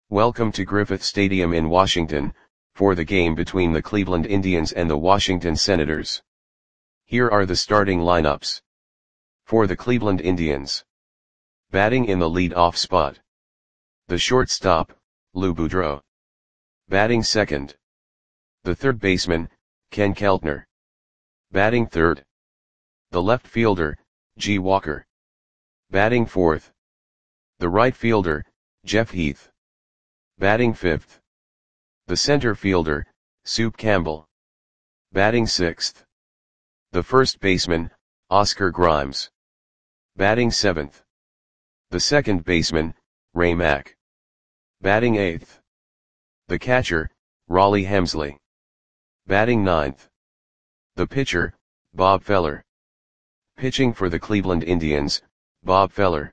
Welcome to Griffith Stadium in Washington, for the game between the Cleveland Indians and the Washington Senators. Here are the starting lineups. For the Cleveland Indians. Batting in the lead-off spot. The shortstop, Lou Boudreau. Batting second. The third baseman, Ken Keltner. Batting third. The left fielder, G. Walker. Batting fourth. The right fielder, Jeff Heath. Batting fifth. The center fielder, Soup Campbell. Batting sixth. The first baseman, Oscar Grimes. Batting seventh. The second baseman, Ray Mack. Batting eighth. The catcher, Rollie Hemsley. Batting ninth. The pitcher, Bob Feller. Pitching for the Cleveland Indians, Bob Feller.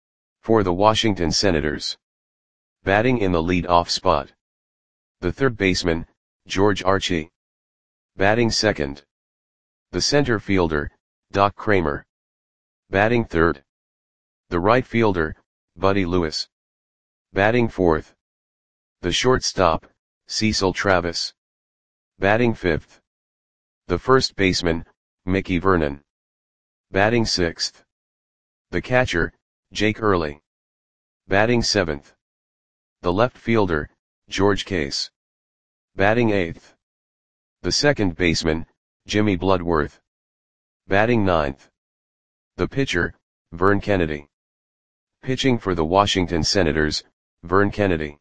For the Washington Senators. Batting in the lead-off spot. The third baseman, George Archie. Batting second. The center fielder, Doc Kramer. Batting third. The right fielder, Buddy Lewis. Batting fourth. The shortstop, Cecil Travis. Batting fifth. The first baseman, Mickey Vernon. Batting sixth. The catcher, Jake Early. Batting seventh. The left fielder, George Case. Batting eighth. The second baseman, Jimmy Bloodworth. Batting ninth. The pitcher, Vern Kennedy. Pitching for the Washington Senators, Vern Kennedy.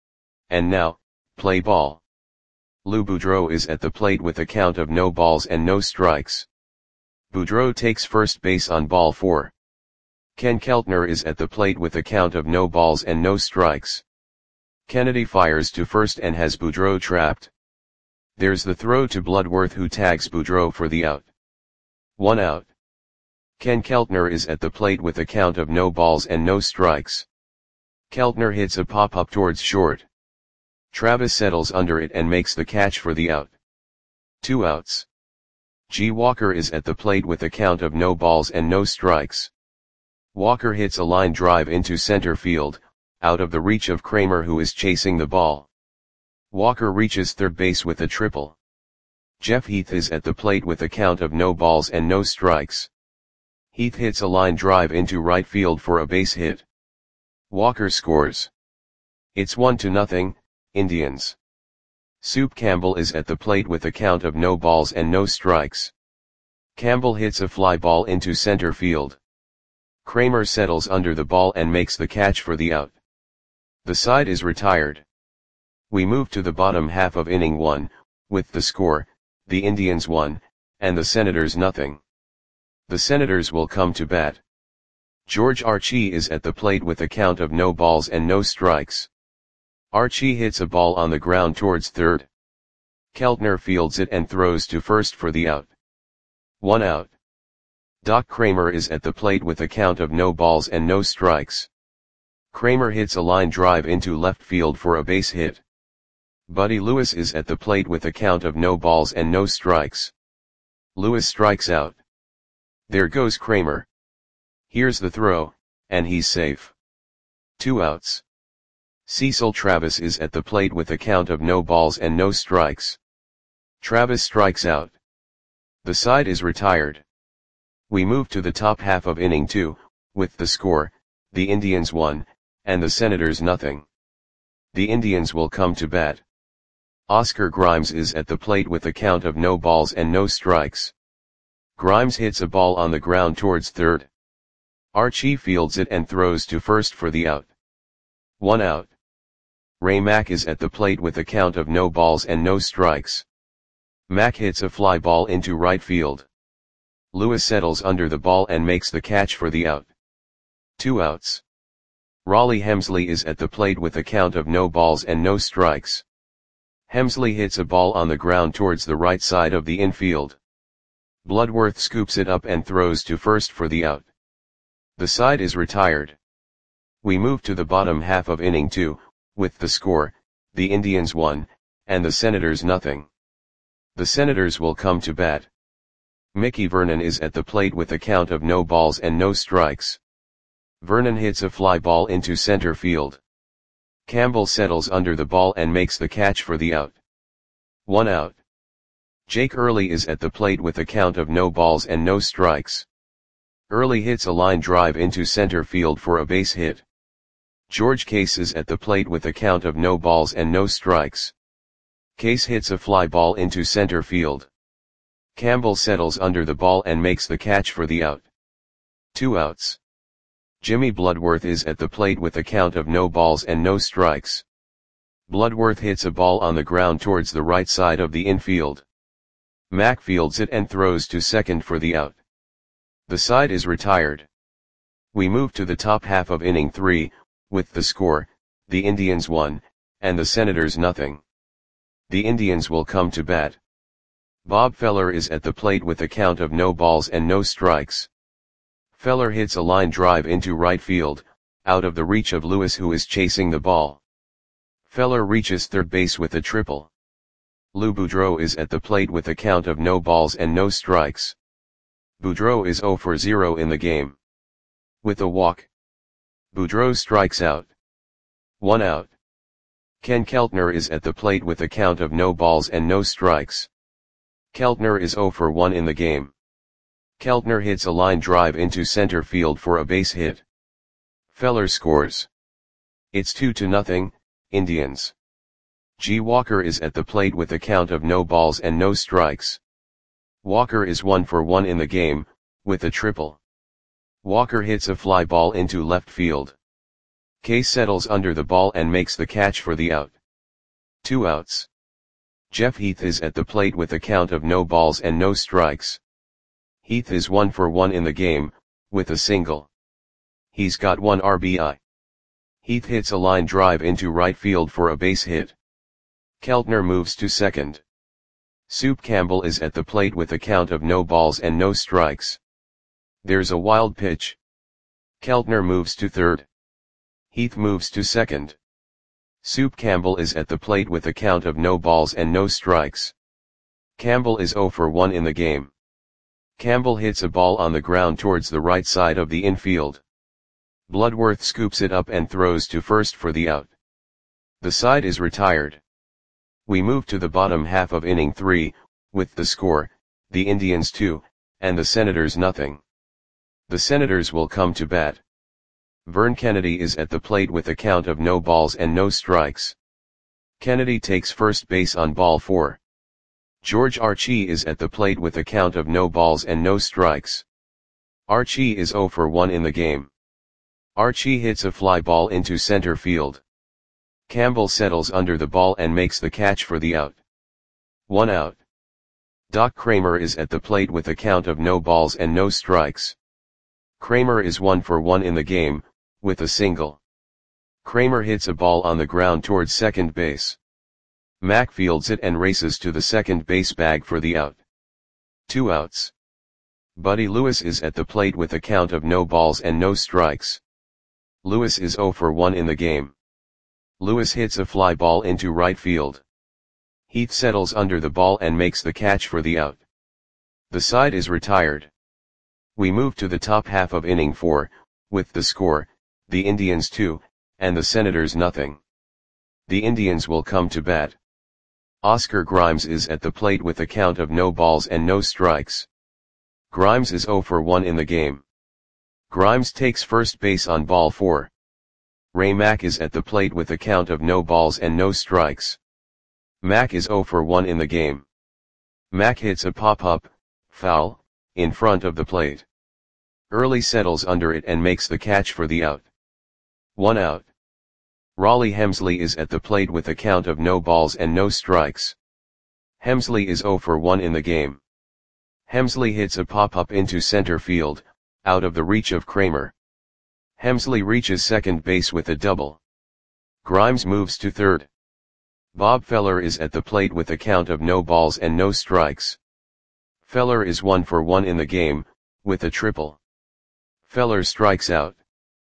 And now, play ball. Lou Boudreau is at the plate with a count of no balls and no strikes. Boudreau takes first base on ball 4. Ken Keltner is at the plate with a count of no balls and no strikes. Kennedy fires to first and has Boudreau trapped. There's the throw to Bloodworth, who tags Boudreau for the out. 1 out. Ken Keltner is at the plate with a count of no balls and no strikes. Keltner hits a pop-up towards short. Travis settles under it and makes the catch for the out. 2 outs. G. Walker is at the plate with a count of no balls and no strikes. Walker hits a line drive into center field, out of the reach of Kramer, who is chasing the ball. Walker reaches third base with a triple. Jeff Heath is at the plate with a count of no balls and no strikes. Heath hits a line drive into right field for a base hit. Walker scores. It's 1-0, Indians. Soup Campbell is at the plate with a count of no balls and no strikes. Campbell hits a fly ball into center field. Kramer settles under the ball and makes the catch for the out. The side is retired. We move to the bottom half of inning 1, with the score, the Indians 1, and the Senators 0. The Senators will come to bat. George Archie is at the plate with a count of no balls and no strikes. Archie hits a ball on the ground towards third. Keltner fields it and throws to first for the out. 1 out. Doc Kramer is at the plate with a count of no balls and no strikes. Kramer hits a line drive into left field for a base hit. Buddy Lewis is at the plate with a count of no balls and no strikes. Lewis strikes out. There goes Kramer. Here's the throw, and he's safe. 2 outs. Cecil Travis is at the plate with a count of no balls and no strikes. Travis strikes out. The side is retired. We move to the top half of inning 2, with the score, the Indians 1, and the Senators 0. The Indians will come to bat. Oscar Grimes is at the plate with a count of no balls and no strikes. Grimes hits a ball on the ground towards third. Archie fields it and throws to first for the out. 1 out. Ray Mack is at the plate with a count of no balls and no strikes. Mack hits a fly ball into right field. Lewis settles under the ball and makes the catch for the out. 2 outs. Rollie Hemsley is at the plate with a count of no balls and no strikes. Hemsley hits a ball on the ground towards the right side of the infield. Bloodworth scoops it up and throws to first for the out. The side is retired. We move to the bottom half of inning 2, with the score, the Indians 1, and the Senators 0. The Senators will come to bat. Mickey Vernon is at the plate with a count of no balls and no strikes. Vernon hits a fly ball into center field. Campbell settles under the ball and makes the catch for the out. 1 out. Jake Early is at the plate with a count of no balls and no strikes. Early hits a line drive into center field for a base hit. George Case is at the plate with a count of no balls and no strikes. Case hits a fly ball into center field. Campbell settles under the ball and makes the catch for the out. 2 outs. Jimmy Bloodworth is at the plate with a count of no balls and no strikes. Bloodworth hits a ball on the ground towards the right side of the infield. Mack fields it and throws to second for the out. The side is retired. We move to the top half of inning 3, with the score, the Indians 1, and the Senators nothing. The Indians will come to bat. Bob Feller is at the plate with a count of no balls and no strikes. Feller hits a line drive into right field, out of the reach of Lewis who is chasing the ball. Feller reaches third base with a triple. Lou Boudreau is at the plate with a count of no balls and no strikes. Boudreau is 0 for 0 in the game. With a walk, Boudreau strikes out. 1 out. Ken Keltner is at the plate with a count of no balls and no strikes. Keltner is 0 for 1 in the game. Keltner hits a line drive into center field for a base hit. Feller scores. It's 2-0, Indians. G. Walker is at the plate with a count of no balls and no strikes. Walker is 1 for 1 in the game, with a triple. Walker hits a fly ball into left field. Case settles under the ball and makes the catch for the out. 2 outs. Jeff Heath is at the plate with a count of no balls and no strikes. Heath is 1 for 1 in the game, with a single. He's got 1 RBI. Heath hits a line drive into right field for a base hit. Keltner moves to second. Soup Campbell is at the plate with a count of no balls and no strikes. There's a wild pitch. Keltner moves to third. Heath moves to second. Soup Campbell is at the plate with a count of no balls and no strikes. Campbell is 0 for 1 in the game. Campbell hits a ball on the ground towards the right side of the infield. Bloodworth scoops it up and throws to first for the out. The side is retired. We move to the bottom half of inning 3, with the score, the Indians 2, and the Senators nothing. The Senators will come to bat. Vern Kennedy is at the plate with a count of no balls and no strikes. Kennedy takes first base on ball 4. George Archie is at the plate with a count of no balls and no strikes. Archie is 0 for 1 in the game. Archie hits a fly ball into center field. Campbell settles under the ball and makes the catch for the out. 1 out. Doc Kramer is at the plate with a count of no balls and no strikes. Kramer is 1 for 1 in the game, with a single. Kramer hits a ball on the ground towards second base. Mack fields it and races to the second base bag for the out. 2 outs. Buddy Lewis is at the plate with a count of no balls and no strikes. Lewis is 0 for 1 in the game. Lewis hits a fly ball into right field. Heath settles under the ball and makes the catch for the out. The side is retired. We move to the top half of inning 4, with the score, the Indians 2, and the Senators nothing. The Indians will come to bat. Oscar Grimes is at the plate with a count of no balls and no strikes. Grimes is 0 for 1 in the game. Grimes takes first base on ball 4. Ray Mack is at the plate with a count of no balls and no strikes. Mack is 0 for 1 in the game. Mack hits a pop-up, foul, in front of the plate. Early settles under it and makes the catch for the out. 1 out. Raleigh Hemsley is at the plate with a count of no balls and no strikes. Hemsley is 0 for 1 in the game. Hemsley hits a pop-up into center field, out of the reach of Kramer. Hemsley reaches second base with a double. Grimes moves to third. Bob Feller is at the plate with a count of no balls and no strikes. Feller is 1 for 1 in the game, with a triple. Feller strikes out.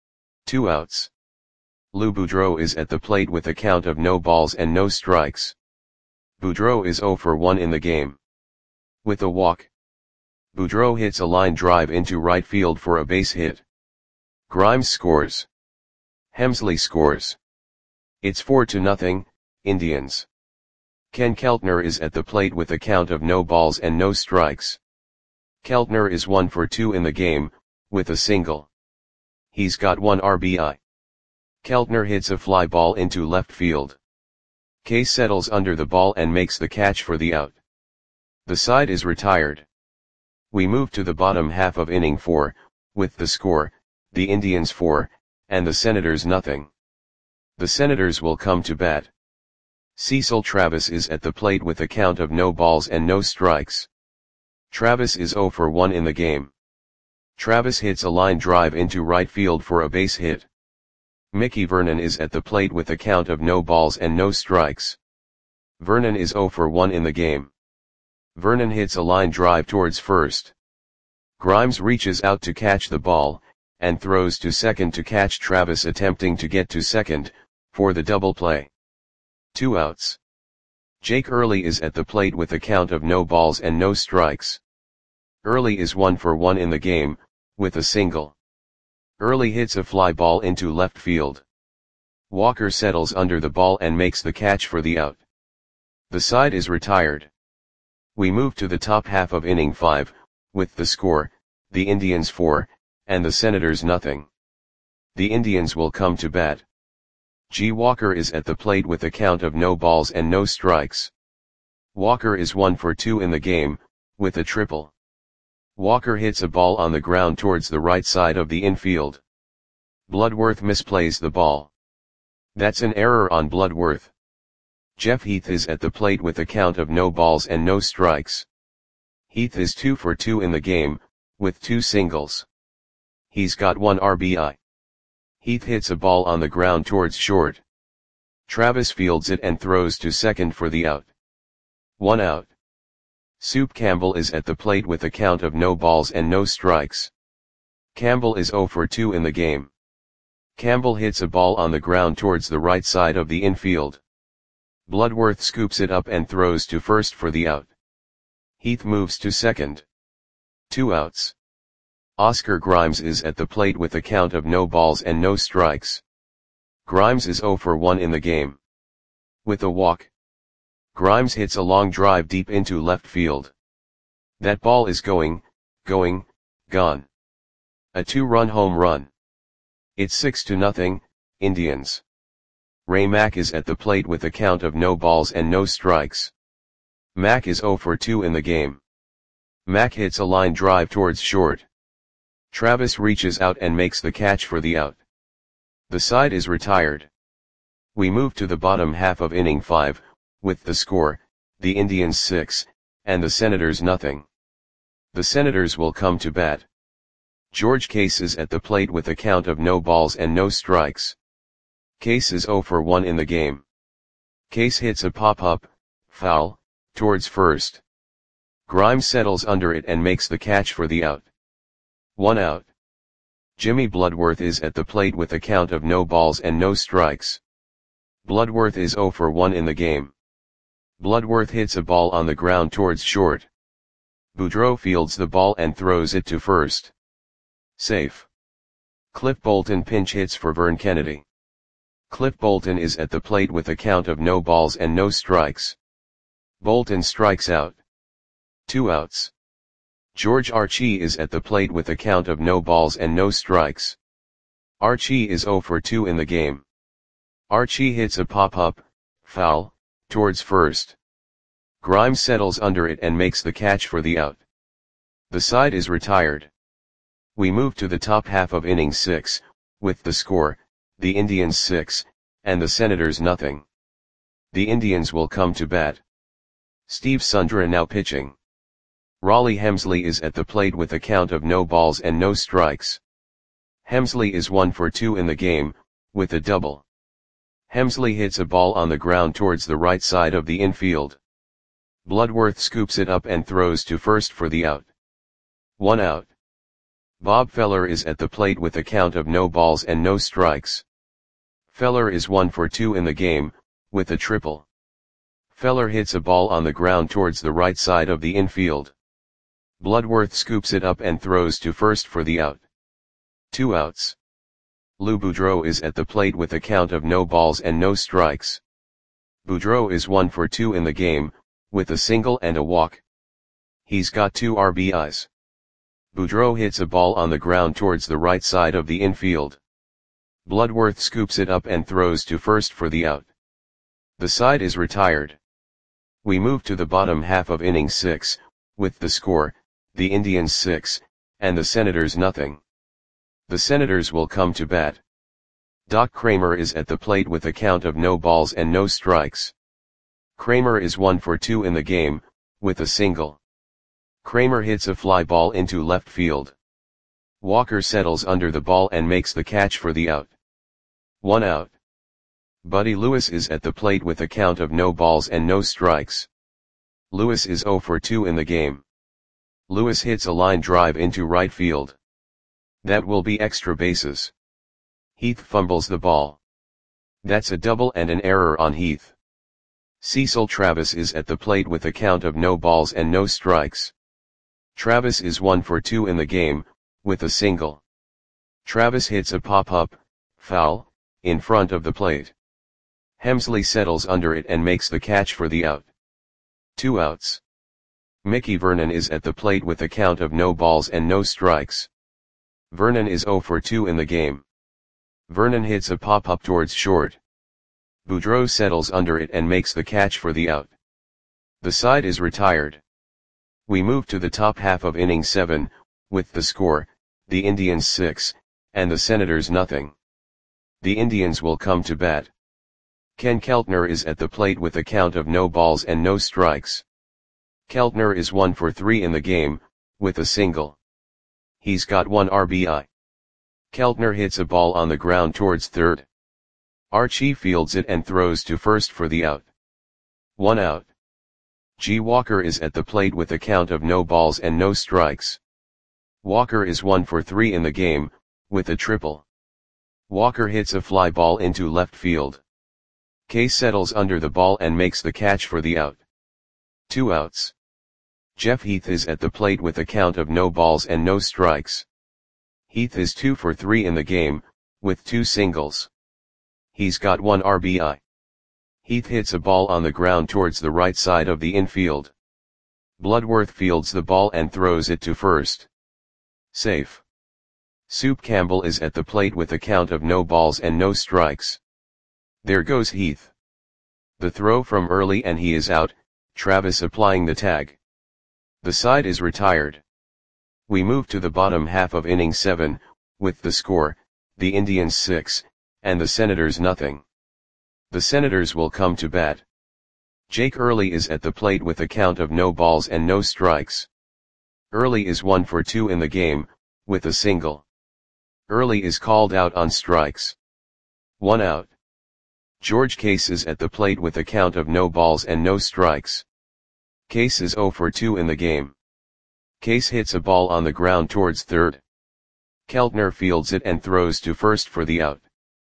2 outs. Lou Boudreau is at the plate with a count of no balls and no strikes. Boudreau is 0 for 1 in the game. With a walk, Boudreau hits a line drive into right field for a base hit. Grimes scores. Hemsley scores. It's 4-0, Indians. Ken Keltner is at the plate with a count of no balls and no strikes. Keltner is 1 for 2 in the game, with a single. He's got 1 RBI. Keltner hits a fly ball into left field. Case settles under the ball and makes the catch for the out. The side is retired. We move to the bottom half of inning 4, with the score, the Indians 4, and the Senators nothing. The Senators will come to bat. Cecil Travis is at the plate with a count of no balls and no strikes. Travis is 0 for 1 in the game. Travis hits a line drive into right field for a base hit. Mickey Vernon is at the plate with a count of no balls and no strikes. Vernon is 0 for 1 in the game. Vernon hits a line drive towards first. Grimes reaches out to catch the ball, and throws to second to catch Travis attempting to get to second, for the double play. 2 outs. Jake Early is at the plate with a count of no balls and no strikes. Early is 1 for 1 in the game, with a single. Early hits a fly ball into left field. Walker settles under the ball and makes the catch for the out. The side is retired. We move to the top half of inning 5, with the score, the Indians 4, and the Senators nothing. The Indians will come to bat. G. Walker is at the plate with a count of no balls and no strikes. Walker is 1 for 2 in the game, with a triple. Walker hits a ball on the ground towards the right side of the infield. Bloodworth misplays the ball. That's an error on Bloodworth. Jeff Heath is at the plate with a count of no balls and no strikes. Heath is 2 for 2 in the game, with 2 singles. He's got 1 RBI. Heath hits a ball on the ground towards short. Travis fields it and throws to second for the out. 1 out. Soup Campbell is at the plate with a count of no balls and no strikes. Campbell is 0 for 2 in the game. Campbell hits a ball on the ground towards the right side of the infield. Bloodworth scoops it up and throws to first for the out. Heath moves to second. 2 outs. Oscar Grimes is at the plate with a count of no balls and no strikes. Grimes is 0 for 1 in the game. With a walk. Grimes hits a long drive deep into left field. That ball is gone. A 2-run home run. It's 6-0, Indians. Ray Mack is at the plate with a count of no balls and no strikes. Mack is 0 for 2 in the game. Mack hits a line drive towards short. Travis reaches out and makes the catch for the out. The side is retired. We move to the bottom half of inning 5, with the score, the Indians 6, and the Senators nothing. The Senators will come to bat. George Case is at the plate with a count of no balls and no strikes. Case is 0 for 1 in the game. Case hits a pop-up, foul, towards first. Grimes settles under it and makes the catch for the out. 1 out. Jimmy Bloodworth is at the plate with a count of no balls and no strikes. Bloodworth is 0 for 1 in the game. Bloodworth hits a ball on the ground towards short. Boudreau fields the ball and throws it to first. Safe. Cliff Bolton pinch hits for Vern Kennedy. Cliff Bolton is at the plate with a count of no balls and no strikes. Bolton strikes out. 2 outs. George Archie is at the plate with a count of no balls and no strikes. Archie is 0 for 2 in the game. Archie hits a pop-up, foul, towards first. Grimes settles under it and makes the catch for the out. The side is retired. We move to the top half of inning 6, with the score, the Indians 6, and the Senators nothing. The Indians will come to bat. Steve Sundra now pitching. Raleigh Hemsley is at the plate with a count of no balls and no strikes. Hemsley is 1 for 2 in the game, with a double. Hemsley hits a ball on the ground towards the right side of the infield. Bloodworth scoops it up and throws to first for the out. 1 out. Bob Feller is at the plate with a count of no balls and no strikes. Feller is 1 for 2 in the game, with a triple. Feller hits a ball on the ground towards the right side of the infield. Bloodworth scoops it up and throws to first for the out. 2 outs. Lou Boudreau is at the plate with a count of no balls and no strikes. Boudreau is 1 for 2 in the game, with a single and a walk. He's got 2 RBIs. Boudreau hits a ball on the ground towards the right side of the infield. Bloodworth scoops it up and throws to first for the out. The side is retired. We move to the bottom half of inning 6, with the score, the Indians 6, and the Senators nothing. The Senators will come to bat. Doc Kramer is at the plate with a count of no balls and no strikes. Kramer is 1 for 2 in the game, with a single. Kramer hits a fly ball into left field. Walker settles under the ball and makes the catch for the out. 1 out. Buddy Lewis is at the plate with a count of no balls and no strikes. Lewis is 0 for 2 in the game. Lewis hits a line drive into right field. That will be extra bases. Heath fumbles the ball. That's a double and an error on Heath. Cecil Travis is at the plate with a count of no balls and no strikes. Travis is 1 for 2 in the game, with a single. Travis hits a pop-up, foul, in front of the plate. Hemsley settles under it and makes the catch for the out. 2 outs. Mickey Vernon is at the plate with a count of no balls and no strikes. Vernon is 0 for 2 in the game. Vernon hits a pop-up towards short. Boudreau settles under it and makes the catch for the out. The side is retired. We move to the top half of inning 7, with the score, the Indians 6, and the Senators nothing. The Indians will come to bat. Ken Keltner is at the plate with a count of no balls and no strikes. Keltner is 1 for 3 in the game, with a single. He's got 1 RBI. Keltner hits a ball on the ground towards third. Archie fields it and throws to first for the out. 1 out. G. Walker is at the plate with a count of no balls and no strikes. Walker is 1 for 3 in the game, with a triple. Walker hits a fly ball into left field. Case settles under the ball and makes the catch for the out. 2 outs. Jeff Heath is at the plate with a count of no balls and no strikes. Heath is 2 for 3 in the game, with 2 singles. He's got 1 RBI. Heath hits a ball on the ground towards the right side of the infield. Bloodworth fields the ball and throws it to first. Safe. Soup Campbell is at the plate with a count of no balls and no strikes. There goes Heath. The throw from early and he is out, Travis applying the tag. The side is retired. We move to the bottom half of inning 7, with the score, the Indians 6, and the Senators nothing. The Senators will come to bat. Jake Early is at the plate with a count of no balls and no strikes. Early is 1 for 2 in the game, with a single. Early is called out on strikes. 1 out. George Case is at the plate with a count of no balls and no strikes. Case is 0 for 2 in the game. Case hits a ball on the ground towards third. Keltner fields it and throws to first for the out.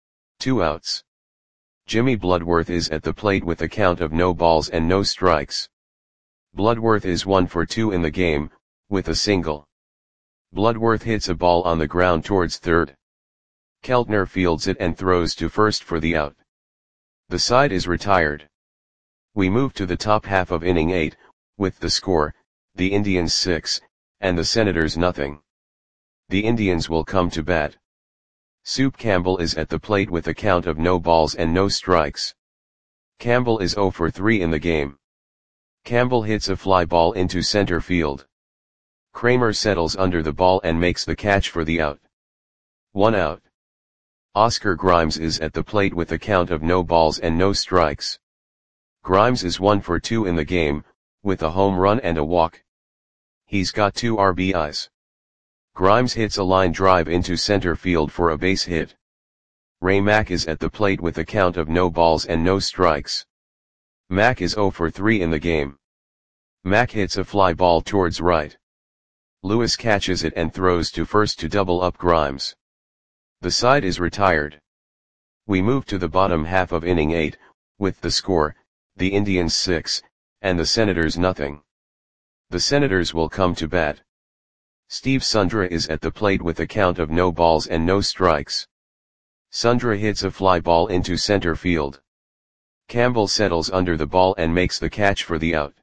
2 outs. Jimmy Bloodworth is at the plate with a count of no balls and no strikes. Bloodworth is 1 for 2 in the game, with a single. Bloodworth hits a ball on the ground towards third. Keltner fields it and throws to first for the out. The side is retired. We move to the top half of inning 8, with the score, the Indians 6, and the Senators nothing. The Indians will come to bat. Soup Campbell is at the plate with a count of no balls and no strikes. Campbell is 0 for 3 in the game. Campbell hits a fly ball into center field. Kramer settles under the ball and makes the catch for the out. 1 out. Oscar Grimes is at the plate with a count of no balls and no strikes. Grimes is 1 for 2 in the game, with a home run and a walk. He's got 2 RBIs. Grimes hits a line drive into center field for a base hit. Ray Mack is at the plate with a count of no balls and no strikes. Mack is 0 for 3 in the game. Mack hits a fly ball towards right. Lewis catches it and throws to first to double up Grimes. The side is retired. We move to the bottom half of inning 8, with the score, the Indians 6, and the Senators nothing. The Senators will come to bat. Steve Sundra is at the plate with a count of no balls and no strikes. Sundra hits a fly ball into center field. Campbell settles under the ball and makes the catch for the out.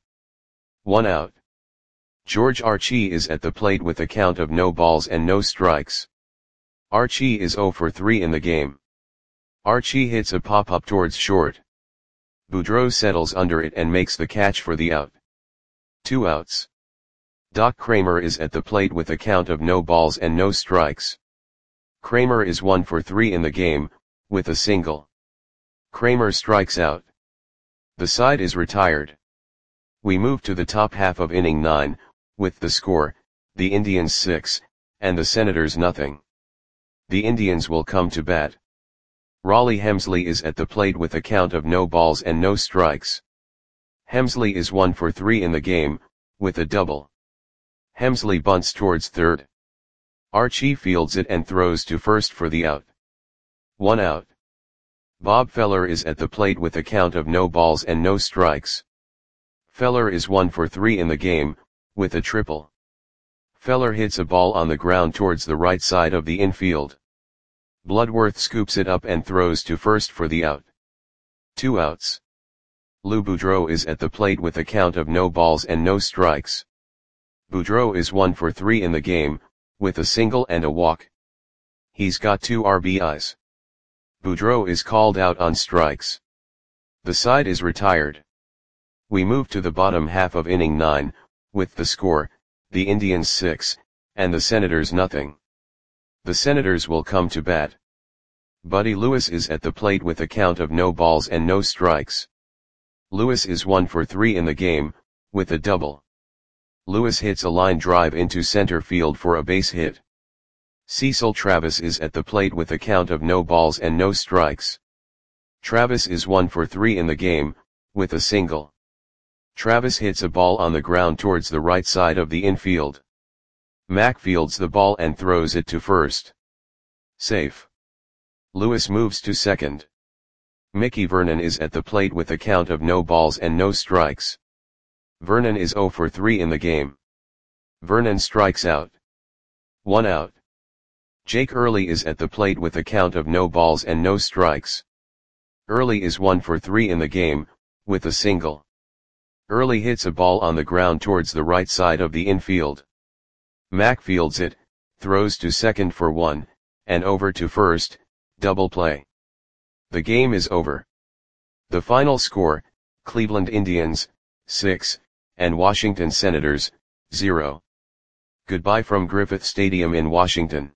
1 out. George Archie is at the plate with a count of no balls and no strikes. Archie is 0 for 3 in the game. Archie hits a pop-up towards short. Boudreau settles under it and makes the catch for the out. 2 outs. Doc Kramer is at the plate with a count of no balls and no strikes. Kramer is 1 for 3 in the game, with a single. Kramer strikes out. The side is retired. We move to the top half of inning 9, with the score, the Indians 6, and the Senators nothing. The Indians will come to bat. Raleigh Hemsley is at the plate with a count of no balls and no strikes. Hemsley is 1 for 3 in the game, with a double. Hemsley bunts towards third. Archie fields it and throws to first for the out. 1 out. Bob Feller is at the plate with a count of no balls and no strikes. Feller is 1 for 3 in the game, with a triple. Feller hits a ball on the ground towards the right side of the infield. Bloodworth scoops it up and throws to first for the out. 2 outs. Lou Boudreau is at the plate with a count of no balls and no strikes. Boudreau is 1 for 3 in the game, with a single and a walk. He's got 2 RBIs. Boudreau is called out on strikes. The side is retired. We move to the bottom half of inning 9, with the score, the Indians 6, and the Senators nothing. The Senators will come to bat. Buddy Lewis is at the plate with a count of no balls and no strikes. Lewis is 1 for 3 in the game, with a double. Lewis hits a line drive into center field for a base hit. Cecil Travis is at the plate with a count of no balls and no strikes. Travis is 1 for 3 in the game, with a single. Travis hits a ball on the ground towards the right side of the infield. Mack fields the ball and throws it to first. Safe. Lewis moves to second. Mickey Vernon is at the plate with a count of no balls and no strikes. Vernon is 0 for 3 in the game. Vernon strikes out. 1 out. Jake Early is at the plate with a count of no balls and no strikes. Early is 1 for 3 in the game, with a single. Early hits a ball on the ground towards the right side of the infield. Mack fields it, throws to second for 1, and over to first, double play. The game is over. The final score, Cleveland Indians, 6, and Washington Senators, 0. Goodbye from Griffith Stadium in Washington.